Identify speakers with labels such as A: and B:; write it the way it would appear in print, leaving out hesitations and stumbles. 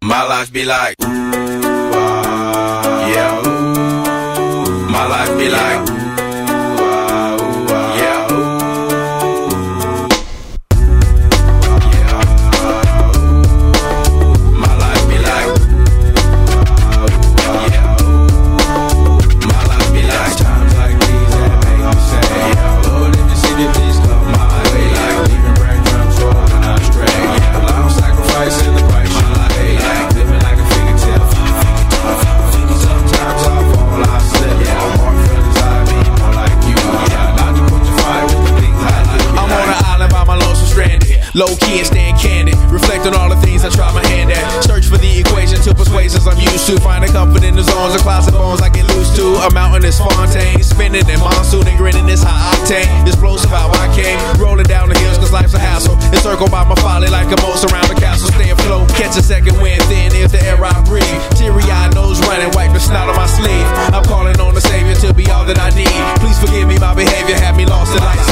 A: My life be like, ooh, yeah, ooh. My life be like, ooh, yeah, ooh. My life be like, yeah, my life be like times like these that make me say, Lord, if you see me, please come my way. Like leaving breadcrumbs rolling out straight. Yeah, I'm sacrificing the price. My life be like living like a fingertip. Sometimes I fall, I slip. Yeah, I'm more feelings, I be more like you. Yeah, not to put your fire with the things I do. I'm on an island by my lonesome stranded. Low key and staying candid. Reflect on all the things I try my hand at. Search for the equation to persuasions I'm used to. Finding comfort in the zones of closet bones I get loose to. A mountain is Fontaine. Spinning in monsoon and grinning this high octane. Explosive how I came. Rolling down the hills cause life's a hassle. Encircled by my folly like a moat around the castle. Stay afloat. Catch a second wind thin is the air I breathe. Teary-eyed nose running. Wipe the snot on my sleeve. I'm calling on the Savior to be all that I need. Please forgive me, my behavior had me lost in life.